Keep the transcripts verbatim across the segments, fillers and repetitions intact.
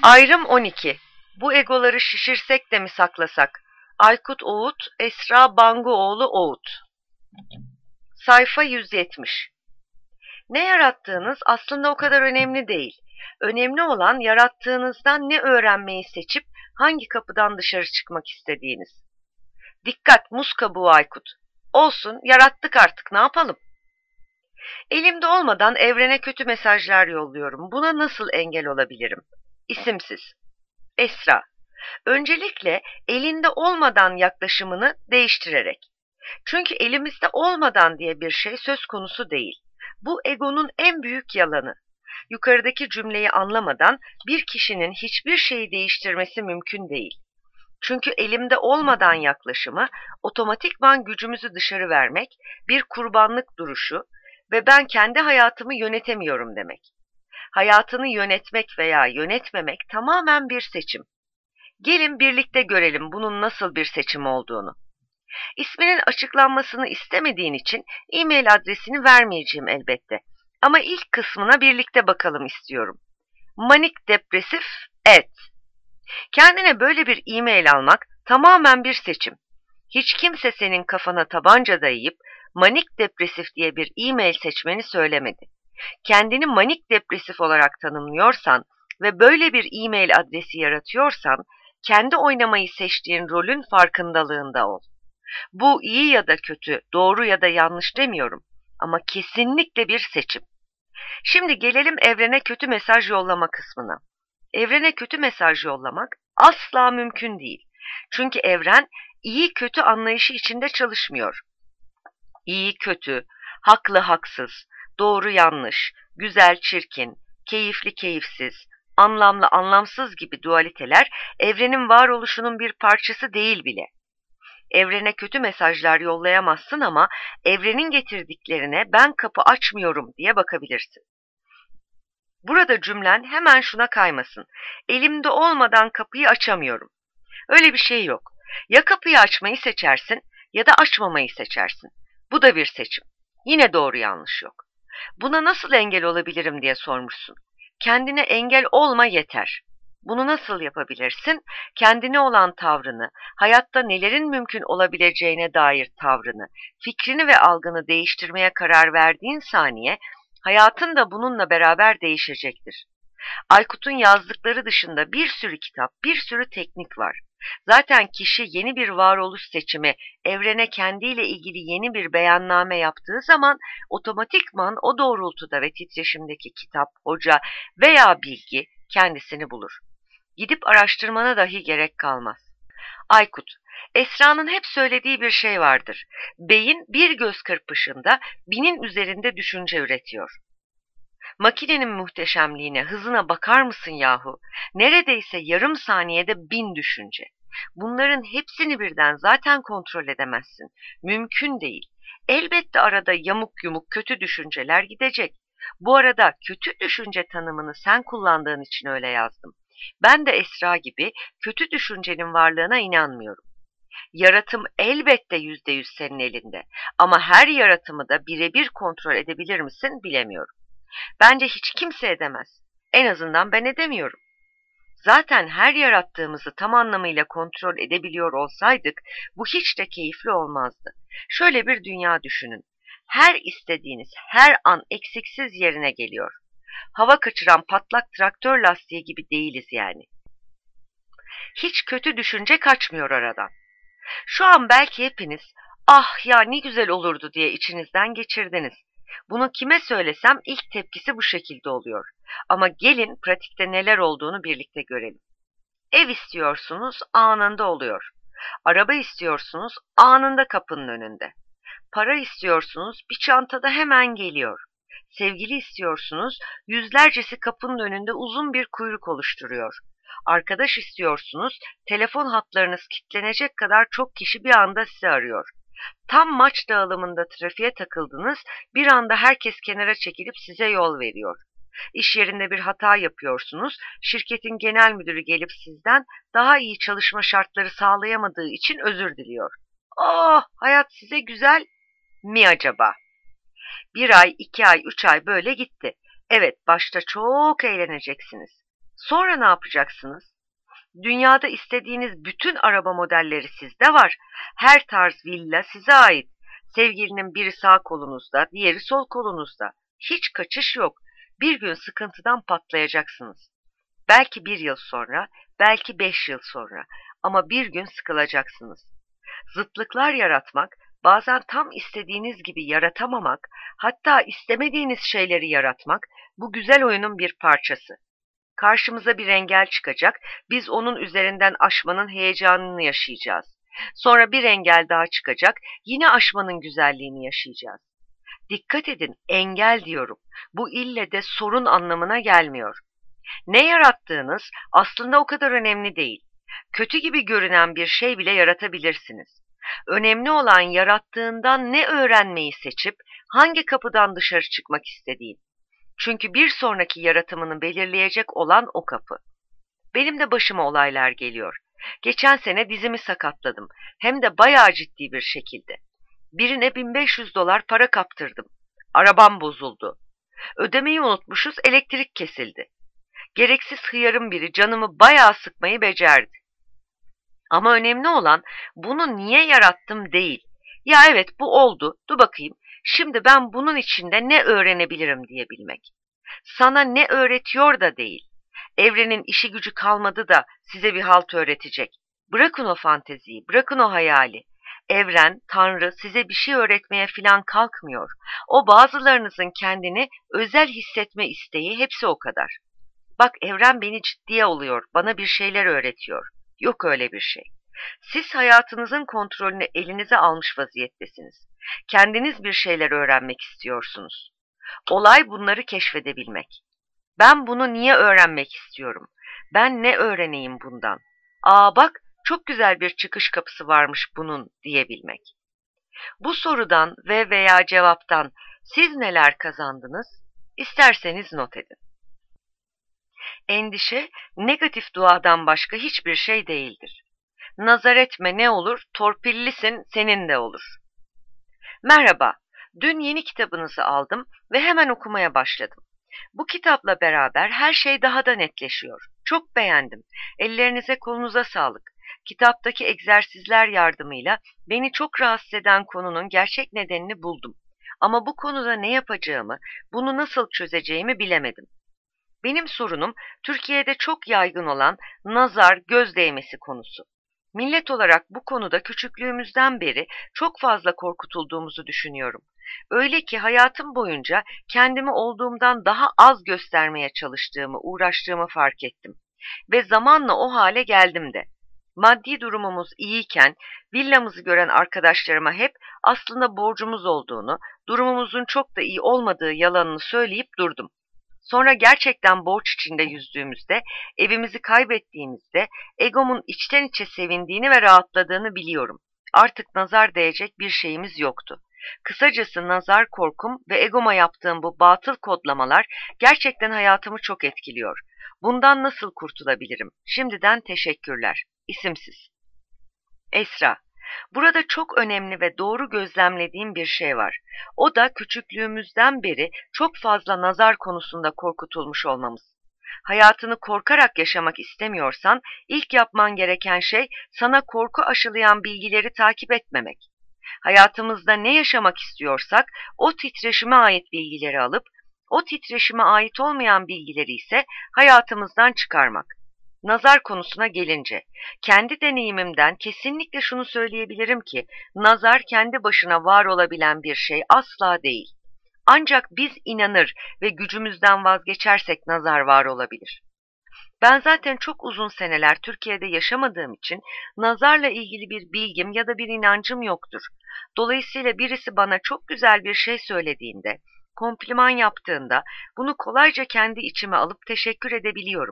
Ayrım on iki. Bu egoları şişirsek de mi saklasak? Aykut Oğut, Esra Banguoğlu Oğut. Sayfa yüz yetmiş. Ne yarattığınız aslında o kadar önemli değil. Önemli olan yarattığınızdan ne öğrenmeyi seçip hangi kapıdan dışarı çıkmak istediğiniz. Dikkat, muz kabuğu Aykut. Olsun, yarattık artık, ne yapalım? Elimde olmadan evrene kötü mesajlar yolluyorum. Buna nasıl engel olabilirim? İsimsiz. Esra. Öncelikle elinde olmadan yaklaşımını değiştirerek. Çünkü elimizde olmadan diye bir şey söz konusu değil. Bu egonun en büyük yalanı. Yukarıdaki cümleyi anlamadan bir kişinin hiçbir şeyi değiştirmesi mümkün değil. Çünkü elimde olmadan yaklaşımı otomatikman gücümüzü dışarı vermek, bir kurbanlık duruşu ve ben kendi hayatımı yönetemiyorum demek. Hayatını yönetmek veya yönetmemek tamamen bir seçim. Gelin birlikte görelim bunun nasıl bir seçim olduğunu. İsminin açıklanmasını istemediğin için e-mail adresini vermeyeceğim elbette. Ama ilk kısmına birlikte bakalım istiyorum. Manik depresif et. Kendine böyle bir e-mail almak tamamen bir seçim. Hiç kimse senin kafana tabanca dayayıp manik depresif diye bir e-mail seçmeni söylemedi. Kendini manik depresif olarak tanımlıyorsan ve böyle bir e-mail adresi yaratıyorsan, kendi oynamayı seçtiğin rolün farkındalığında ol. Bu iyi ya da kötü, doğru ya da yanlış demiyorum ama kesinlikle bir seçim. Şimdi gelelim evrene kötü mesaj yollama kısmına. Evrene kötü mesaj yollamak asla mümkün değil. Çünkü evren iyi kötü anlayışı içinde çalışmıyor. İyi kötü, haklı haksız, doğru yanlış, güzel çirkin, keyifli keyifsiz, anlamlı anlamsız gibi dualiteler evrenin varoluşunun bir parçası değil bile. Evrene kötü mesajlar yollayamazsın ama evrenin getirdiklerine ben kapı açmıyorum diye bakabilirsin. Burada cümlen hemen şuna kaymasın. Elimde olmadan kapıyı açamıyorum. Öyle bir şey yok. Ya kapıyı açmayı seçersin ya da açmamayı seçersin. Bu da bir seçim. Yine doğru yanlış yok. Buna nasıl engel olabilirim diye sormuşsun. Kendine engel olma yeter. Bunu nasıl yapabilirsin? Kendine olan tavrını, hayatta nelerin mümkün olabileceğine dair tavrını, fikrini ve algını değiştirmeye karar verdiğin saniye, hayatın da bununla beraber değişecektir. Aykut'un yazdıkları dışında bir sürü kitap, bir sürü teknik var. Zaten kişi yeni bir varoluş seçimi, evrene kendiyle ilgili yeni bir beyanname yaptığı zaman otomatikman o doğrultuda ve titreşimdeki kitap, hoca veya bilgi kendisini bulur. Gidip araştırmana dahi gerek kalmaz. Aykut, Esra'nın hep söylediği bir şey vardır. Beyin bir göz kırpışında binin üzerinde düşünce üretiyor. Makinenin muhteşemliğine, hızına bakar mısın yahu? Neredeyse yarım saniyede bin düşünce. Bunların hepsini birden zaten kontrol edemezsin. Mümkün değil. Elbette arada yamuk yumuk kötü düşünceler gidecek. Bu arada kötü düşünce tanımını sen kullandığın için öyle yazdım. Ben de Esra gibi kötü düşüncenin varlığına inanmıyorum. Yaratım elbette yüzde yüz senin elinde. Ama her yaratımı da birebir kontrol edebilir misin bilemiyorum. Bence hiç kimse edemez. En azından ben edemiyorum. Zaten her yarattığımızı tam anlamıyla kontrol edebiliyor olsaydık bu hiç de keyifli olmazdı. Şöyle bir dünya düşünün. Her istediğiniz her an eksiksiz yerine geliyor. Hava kaçıran patlak traktör lastiği gibi değiliz yani. Hiç kötü düşünce kaçmıyor aradan. Şu an belki hepiniz ah ya ne güzel olurdu diye içinizden geçirdiniz. Bunu kime söylesem ilk tepkisi bu şekilde oluyor. Ama gelin pratikte neler olduğunu birlikte görelim. Ev istiyorsunuz, anında oluyor. Araba istiyorsunuz, anında kapının önünde. Para istiyorsunuz, bir çantada hemen geliyor. Sevgili istiyorsunuz, yüzlercesi kapının önünde uzun bir kuyruk oluşturuyor. Arkadaş istiyorsunuz, telefon hatlarınız kilitlenecek kadar çok kişi bir anda sizi arıyor. Tam maç dağılımında trafiğe takıldınız, bir anda herkes kenara çekilip size yol veriyor. İş yerinde bir hata yapıyorsunuz, şirketin genel müdürü gelip sizden daha iyi çalışma şartları sağlayamadığı için özür diliyor. Oh, hayat size güzel mi acaba? Bir ay, iki ay, üç ay böyle gitti. Evet, başta çok eğleneceksiniz. Sonra ne yapacaksınız? Dünyada istediğiniz bütün araba modelleri sizde var. Her tarz villa size ait. Sevgilinin biri sağ kolunuzda, diğeri sol kolunuzda. Hiç kaçış yok. Bir gün sıkıntıdan patlayacaksınız. Belki bir yıl sonra, belki beş yıl sonra. Ama bir gün sıkılacaksınız. Zıtlıklar yaratmak, bazen tam istediğiniz gibi yaratamamak, hatta istemediğiniz şeyleri yaratmak, bu güzel oyunun bir parçası. Karşımıza bir engel çıkacak, biz onun üzerinden aşmanın heyecanını yaşayacağız. Sonra bir engel daha çıkacak, yine aşmanın güzelliğini yaşayacağız. Dikkat edin, engel diyorum. Bu ille de sorun anlamına gelmiyor. Ne yarattığınız aslında o kadar önemli değil. Kötü gibi görünen bir şey bile yaratabilirsiniz. Önemli olan yarattığından ne öğrenmeyi seçip hangi kapıdan dışarı çıkmak istediğin. Çünkü bir sonraki yaratımını belirleyecek olan o kapı. Benim de başıma olaylar geliyor. Geçen sene dizimi sakatladım. Hem de bayağı ciddi bir şekilde. Birine bin beş yüz dolar para kaptırdım. Arabam bozuldu. Ödemeyi unutmuşuz, elektrik kesildi. Gereksiz hıyarın biri canımı bayağı sıkmayı becerdi. Ama önemli olan bunu niye yarattım değil. Ya evet bu oldu, dur bakayım. Şimdi ben bunun içinde ne öğrenebilirim diyebilmek. Sana ne öğretiyor da değil. Evrenin işi gücü kalmadı da size bir halt öğretecek. Bırakın o fanteziyi, bırakın o hayali. Evren, Tanrı size bir şey öğretmeye falan kalkmıyor. O bazılarınızın kendini özel hissetme isteği, hepsi o kadar. Bak evren beni ciddiye alıyor, bana bir şeyler öğretiyor. Yok öyle bir şey. Siz hayatınızın kontrolünü elinize almış vaziyettesiniz. Kendiniz bir şeyler öğrenmek istiyorsunuz. Olay bunları keşfedebilmek. Ben bunu niye öğrenmek istiyorum? Ben ne öğreneyim bundan? Aa bak çok güzel bir çıkış kapısı varmış bunun diyebilmek. Bu sorudan ve veya cevaptan siz neler kazandınız? İsterseniz not edin. Endişe, negatif duadan başka hiçbir şey değildir. Nazar etme ne olur, torpillisin senin de olur. Merhaba, dün yeni kitabınızı aldım ve hemen okumaya başladım. Bu kitapla beraber her şey daha da netleşiyor. Çok beğendim. Ellerinize kolunuza sağlık. Kitaptaki egzersizler yardımıyla beni çok rahatsız eden konunun gerçek nedenini buldum. Ama bu konuda ne yapacağımı, bunu nasıl çözeceğimi bilemedim. Benim sorunum Türkiye'de çok yaygın olan nazar, göz değmesi konusu. Millet olarak bu konuda küçüklüğümüzden beri çok fazla korkutulduğumuzu düşünüyorum. Öyle ki hayatım boyunca kendimi olduğumdan daha az göstermeye çalıştığımı, uğraştığımı fark ettim. Ve zamanla o hale geldim de. Maddi durumumuz iyiyken villamızı gören arkadaşlarıma hep aslında borcumuz olduğunu, durumumuzun çok da iyi olmadığı yalanını söyleyip durdum. Sonra gerçekten borç içinde yüzdüğümüzde, evimizi kaybettiğimizde egomun içten içe sevindiğini ve rahatladığını biliyorum. Artık nazar değecek bir şeyimiz yoktu. Kısacası nazar korkum ve egoma yaptığım bu batıl kodlamalar gerçekten hayatımı çok etkiliyor. Bundan nasıl kurtulabilirim? Şimdiden teşekkürler. İsimsiz. Esra. Burada çok önemli ve doğru gözlemlediğim bir şey var. O da küçüklüğümüzden beri çok fazla nazar konusunda korkutulmuş olmamız. Hayatını korkarak yaşamak istemiyorsan ilk yapman gereken şey sana korku aşılayan bilgileri takip etmemek. Hayatımızda ne yaşamak istiyorsak o titreşime ait bilgileri alıp o titreşime ait olmayan bilgileri ise hayatımızdan çıkarmak. Nazar konusuna gelince, kendi deneyimimden kesinlikle şunu söyleyebilirim ki, nazar kendi başına var olabilen bir şey asla değil. Ancak biz inanır ve gücümüzden vazgeçersek nazar var olabilir. Ben zaten çok uzun seneler Türkiye'de yaşamadığım için nazarla ilgili bir bilgim ya da bir inancım yoktur. Dolayısıyla birisi bana çok güzel bir şey söylediğinde, kompliman yaptığında bunu kolayca kendi içime alıp teşekkür edebiliyorum.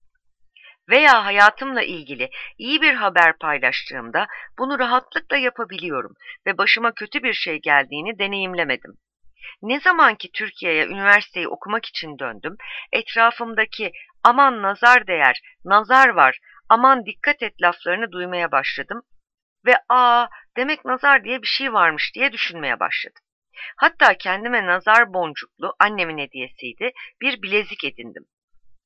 Veya hayatımla ilgili iyi bir haber paylaştığımda bunu rahatlıkla yapabiliyorum ve başıma kötü bir şey geldiğini deneyimlemedim. Ne zaman ki Türkiye'ye üniversiteyi okumak için döndüm, etrafımdaki aman nazar değer, nazar var, aman dikkat et laflarını duymaya başladım ve aa demek nazar diye bir şey varmış diye düşünmeye başladım. Hatta kendime nazar boncuklu, annemin hediyesiydi, bir bilezik edindim.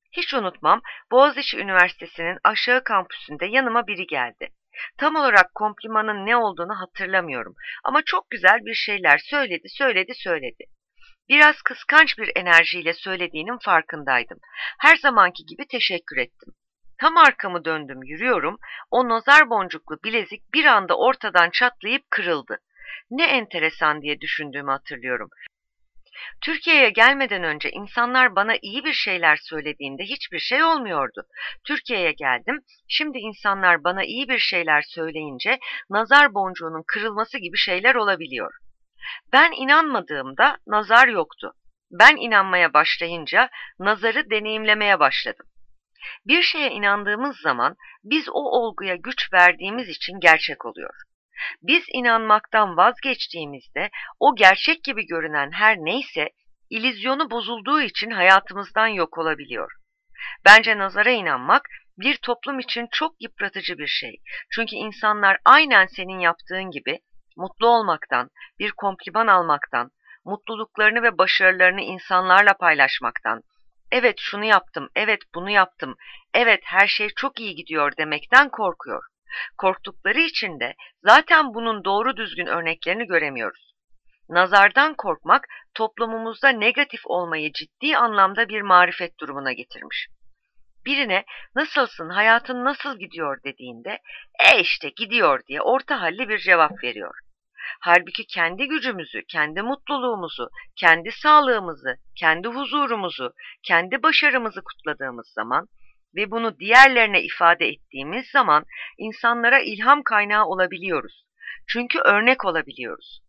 Hiç unutmam, Boğaziçi Üniversitesi'nin aşağı kampüsünde yanıma biri geldi. Tam olarak komplimanın ne olduğunu hatırlamıyorum ama çok güzel bir şeyler söyledi, söyledi, söyledi. Biraz kıskanç bir enerjiyle söylediğinin farkındaydım. Her zamanki gibi teşekkür ettim. Tam arkamı döndüm, yürüyorum. O nazar boncuklu bilezik bir anda ortadan çatlayıp kırıldı. Ne enteresan diye düşündüğümü hatırlıyorum. Türkiye'ye gelmeden önce insanlar bana iyi bir şeyler söylediğinde hiçbir şey olmuyordu. Türkiye'ye geldim, şimdi insanlar bana iyi bir şeyler söyleyince nazar boncuğunun kırılması gibi şeyler olabiliyor. Ben inanmadığımda nazar yoktu. Ben inanmaya başlayınca nazarı deneyimlemeye başladım. Bir şeye inandığımız zaman biz o olguya güç verdiğimiz için gerçek oluyor. Biz inanmaktan vazgeçtiğimizde o gerçek gibi görünen her neyse illüzyonu bozulduğu için hayatımızdan yok olabiliyor. Bence nazara inanmak bir toplum için çok yıpratıcı bir şey. Çünkü insanlar aynen senin yaptığın gibi mutlu olmaktan, bir kompliman almaktan, mutluluklarını ve başarılarını insanlarla paylaşmaktan, evet şunu yaptım, evet bunu yaptım, evet her şey çok iyi gidiyor demekten korkuyor. Korktukları için de zaten bunun doğru düzgün örneklerini göremiyoruz. Nazardan korkmak toplumumuzda negatif olmayı ciddi anlamda bir marifet durumuna getirmiş. Birine nasılsın, hayatın nasıl gidiyor dediğinde e işte gidiyor diye orta halli bir cevap veriyor. Halbuki kendi gücümüzü, kendi mutluluğumuzu, kendi sağlığımızı, kendi huzurumuzu, kendi başarımızı kutladığımız zaman ve bunu diğerlerine ifade ettiğimiz zaman insanlara ilham kaynağı olabiliyoruz. Çünkü örnek olabiliyoruz.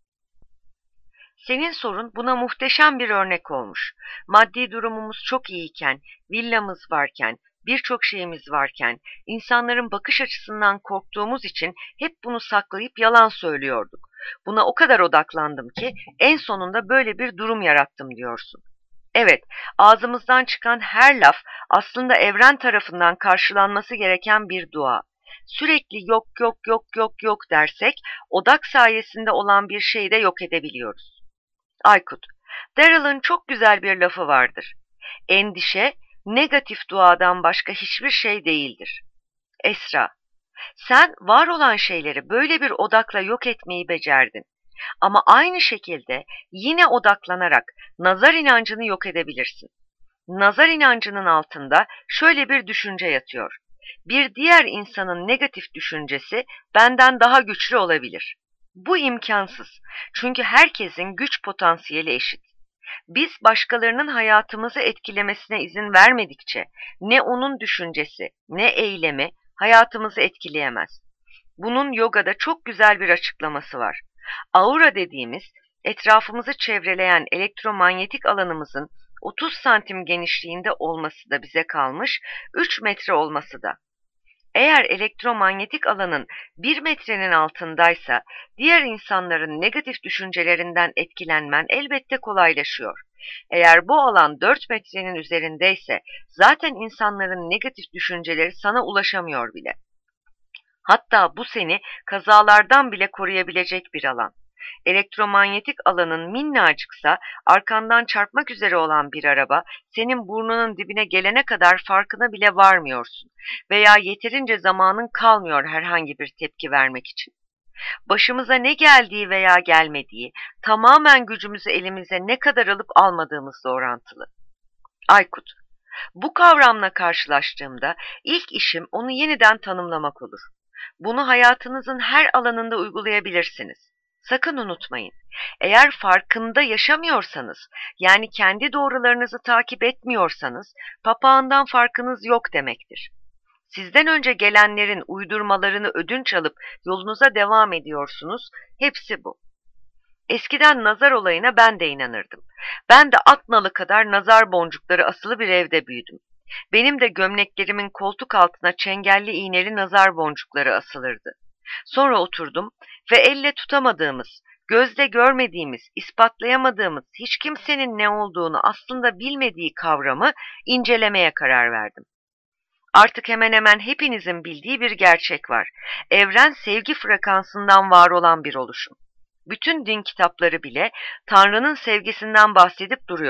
Senin sorun buna muhteşem bir örnek olmuş. Maddi durumumuz çok iyiyken, villamız varken, birçok şeyimiz varken, insanların bakış açısından korktuğumuz için hep bunu saklayıp yalan söylüyorduk. Buna o kadar odaklandım ki en sonunda böyle bir durum yarattım diyorsun. Evet, ağzımızdan çıkan her laf aslında evren tarafından karşılanması gereken bir dua. Sürekli yok yok yok yok yok dersek odak sayesinde olan bir şeyi de yok edebiliyoruz. Aykut, Daryl'ın çok güzel bir lafı vardır. Endişe, negatif duadan başka hiçbir şey değildir. Esra, sen var olan şeyleri böyle bir odakla yok etmeyi becerdin. Ama aynı şekilde yine odaklanarak nazar inancını yok edebilirsin. Nazar inancının altında şöyle bir düşünce yatıyor. Bir diğer insanın negatif düşüncesi benden daha güçlü olabilir. Bu imkansız. Çünkü herkesin güç potansiyeli eşit. Biz başkalarının hayatımızı etkilemesine izin vermedikçe ne onun düşüncesi ne eylemi hayatımızı etkileyemez. Bunun yogada çok güzel bir açıklaması var. Aura dediğimiz etrafımızı çevreleyen elektromanyetik alanımızın otuz santim genişliğinde olması da bize kalmış, üç metre olması da. Eğer elektromanyetik alanın bir metrenin altındaysa diğer insanların negatif düşüncelerinden etkilenmen elbette kolaylaşıyor. Eğer bu alan dört metrenin üzerindeyse zaten insanların negatif düşünceleri sana ulaşamıyor bile. Hatta bu seni kazalardan bile koruyabilecek bir alan. Elektromanyetik alanın minnacıksa arkandan çarpmak üzere olan bir araba senin burnunun dibine gelene kadar farkına bile varmıyorsun veya yeterince zamanın kalmıyor herhangi bir tepki vermek için. Başımıza ne geldiği veya gelmediği tamamen gücümüzü elimize ne kadar alıp almadığımızla orantılı. Aykut, bu kavramla karşılaştığımda ilk işim onu yeniden tanımlamak olur. Bunu hayatınızın her alanında uygulayabilirsiniz. Sakın unutmayın, eğer farkında yaşamıyorsanız, yani kendi doğrularınızı takip etmiyorsanız, papağandan farkınız yok demektir. Sizden önce gelenlerin uydurmalarını ödünç alıp yolunuza devam ediyorsunuz, hepsi bu. Eskiden nazar olayına ben de inanırdım. Ben de at nalı kadar nazar boncukları asılı bir evde büyüdüm. Benim de gömleklerimin koltuk altına çengelli iğneli nazar boncukları asılırdı. Sonra oturdum ve elle tutamadığımız, gözle görmediğimiz, ispatlayamadığımız, hiç kimsenin ne olduğunu aslında bilmediği kavramı incelemeye karar verdim. Artık hemen hemen hepinizin bildiği bir gerçek var. Evren sevgi frekansından var olan bir oluşum. Bütün din kitapları bile Tanrı'nın sevgisinden bahsedip duruyor.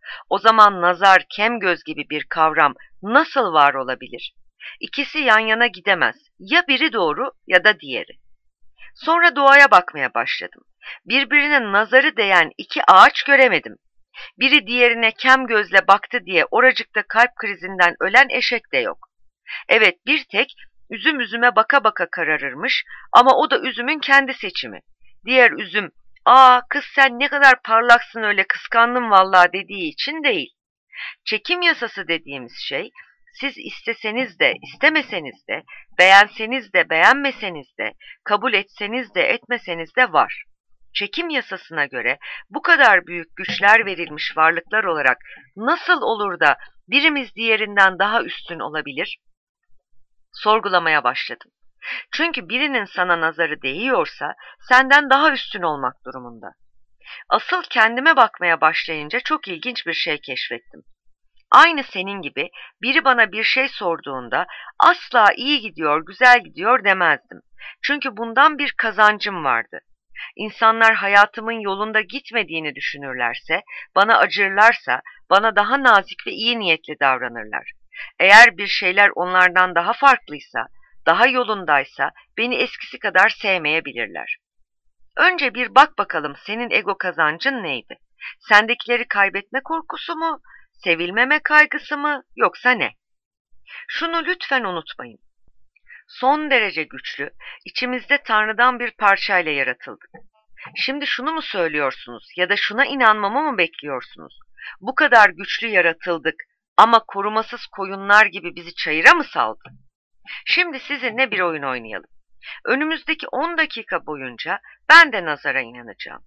O zaman nazar, kemgöz gibi bir kavram nasıl var olabilir? İkisi yan yana gidemez. Ya biri doğru ya da diğeri. Sonra doğaya bakmaya başladım. Birbirine nazarı değen iki ağaç göremedim. Biri diğerine kem gözle baktı diye oracıkta kalp krizinden ölen eşek de yok. Evet, bir tek üzüm üzüme baka baka kararırmış ama o da üzümün kendi seçimi. Diğer üzüm, ''Aa kız sen ne kadar parlaksın öyle kıskandım vallahi'' dediği için değil. Çekim yasası dediğimiz şey, siz isteseniz de istemeseniz de, beğenseniz de beğenmeseniz de, kabul etseniz de etmeseniz de var. Çekim yasasına göre bu kadar büyük güçler verilmiş varlıklar olarak nasıl olur da birimiz diğerinden daha üstün olabilir? Sorgulamaya başladım. Çünkü birinin sana nazarı değiyorsa senden daha üstün olmak durumunda. Asıl kendime bakmaya başlayınca çok ilginç bir şey keşfettim. Aynı senin gibi biri bana bir şey sorduğunda asla iyi gidiyor, güzel gidiyor demezdim. Çünkü bundan bir kazancım vardı. İnsanlar hayatımın yolunda gitmediğini düşünürlerse, bana acırlarsa, bana daha nazik ve iyi niyetli davranırlar. Eğer bir şeyler onlardan daha farklıysa, daha yolundaysa beni eskisi kadar sevmeyebilirler. Önce bir bak bakalım senin ego kazancın neydi? Sendekileri kaybetme korkusu mu, sevilmeme kaygısı mı, yoksa ne? Şunu lütfen unutmayın. Son derece güçlü, içimizde Tanrı'dan bir parçayla yaratıldık. Şimdi şunu mu söylüyorsunuz ya da şuna inanmamı mı bekliyorsunuz? Bu kadar güçlü yaratıldık ama korumasız koyunlar gibi bizi çayıra mı saldı? Şimdi sizinle bir oyun oynayalım. Önümüzdeki on dakika boyunca ben de nazara inanacağım.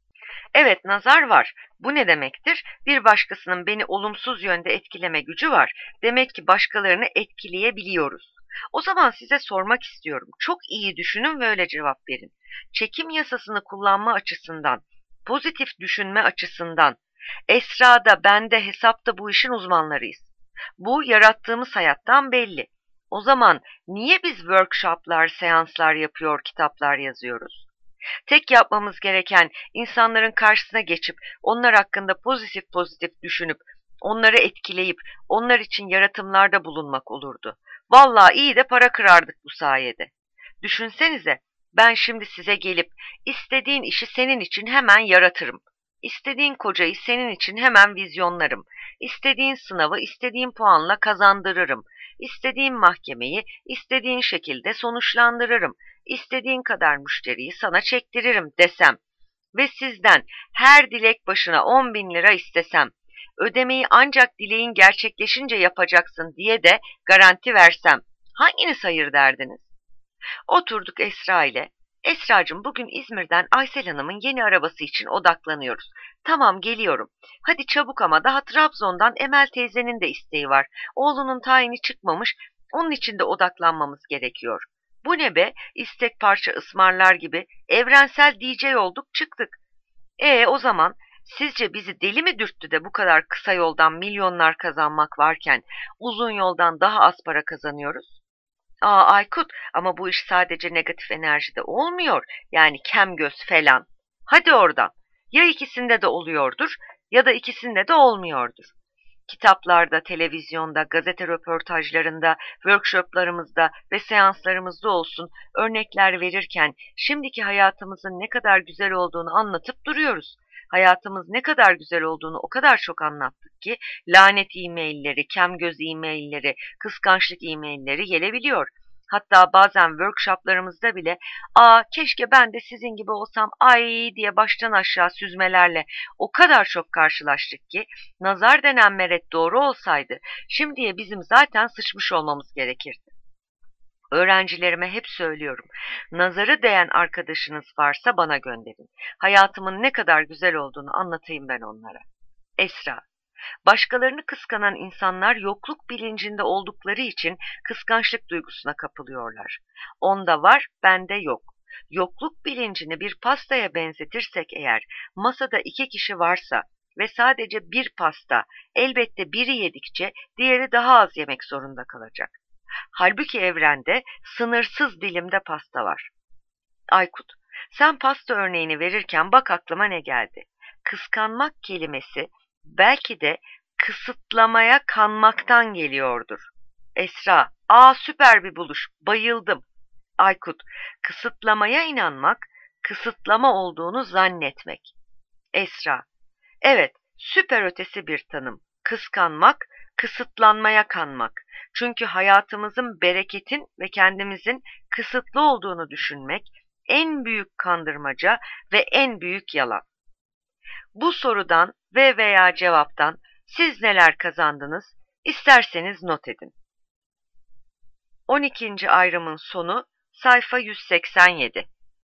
Evet, nazar var. Bu ne demektir? Bir başkasının beni olumsuz yönde etkileme gücü var. Demek ki başkalarını etkileyebiliyoruz. O zaman size sormak istiyorum. Çok iyi düşünün ve öyle cevap verin. Çekim yasasını kullanma açısından, pozitif düşünme açısından, Esra'da, bende, hesapta bu işin uzmanlarıyız. Bu yarattığımız hayattan belli. O zaman niye biz workshoplar, seanslar yapıyor, kitaplar yazıyoruz? Tek yapmamız gereken insanların karşısına geçip onlar hakkında pozitif pozitif düşünüp onları etkileyip onlar için yaratımlarda bulunmak olurdu. Vallahi iyi de para kırardık bu sayede. Düşünsenize, ben şimdi size gelip istediğin işi senin için hemen yaratırım. İstediğin kocayı senin için hemen vizyonlarım. İstediğin sınavı istediğin puanla kazandırırım. İstediğin mahkemeyi istediğin şekilde sonuçlandırırım. İstediğin kadar müşteriyi sana çektiririm desem ve sizden her dilek başına on bin lira istesem, ödemeyi ancak dileğin gerçekleşince yapacaksın diye de garanti versem, hanginiz hayır derdiniz? Oturduk Esra ile. Esracığım, bugün İzmir'den Aysel Hanım'ın yeni arabası için odaklanıyoruz. Tamam, geliyorum. Hadi çabuk ama daha Trabzon'dan Emel teyzenin de isteği var. Oğlunun tayini çıkmamış, onun için de odaklanmamız gerekiyor. Bu ne be? İstek parça ısmarlar gibi evrensel D J olduk çıktık. E o zaman sizce bizi deli mi dürttü de bu kadar kısa yoldan milyonlar kazanmak varken uzun yoldan daha az para kazanıyoruz? Aa Aykut, ama bu iş sadece negatif enerjide olmuyor. Yani kem göz falan. Hadi oradan. Ya ikisinde de oluyordur ya da ikisinde de olmuyordur. Kitaplarda, televizyonda, gazete röportajlarında, workshoplarımızda ve seanslarımızda olsun örnekler verirken şimdiki hayatımızın ne kadar güzel olduğunu anlatıp duruyoruz. Hayatımız ne kadar güzel olduğunu o kadar çok anlattık ki lanet e-mailleri, kemgöz e-mailleri, kıskançlık e-mailleri gelebiliyor. Hatta bazen workshoplarımızda bile ''Aa keşke ben de sizin gibi olsam ay'' diye baştan aşağı süzmelerle o kadar çok karşılaştık ki nazar denen meret doğru olsaydı şimdiye bizim zaten sıçmış olmamız gerekirdi. Öğrencilerime hep söylüyorum. Nazarı değen arkadaşınız varsa bana gönderin. Hayatımın ne kadar güzel olduğunu anlatayım ben onlara. Esra. Başkalarını kıskanan insanlar yokluk bilincinde oldukları için kıskançlık duygusuna kapılıyorlar. Onda var, bende yok. Yokluk bilincini bir pastaya benzetirsek eğer, masada iki kişi varsa ve sadece bir pasta, elbette biri yedikçe diğeri daha az yemek zorunda kalacak. Halbuki evrende sınırsız dilimde pasta var. Aykut, sen pasta örneğini verirken bak aklıma ne geldi. Kıskanmak kelimesi Belki de kısıtlamaya kanmaktan geliyordur. Esra, aa süper bir buluş, bayıldım. Aykut, kısıtlamaya inanmak, kısıtlama olduğunu zannetmek. Esra, evet, süper ötesi bir tanım. Kıskanmak, kısıtlanmaya kanmak. Çünkü hayatımızın bereketin ve kendimizin kısıtlı olduğunu düşünmek en büyük kandırmaca ve en büyük yalan. Bu sorudan ve veya cevaptan siz neler kazandınız? İsterseniz not edin. on ikinci ayrımın sonu sayfa yüz seksen yedi.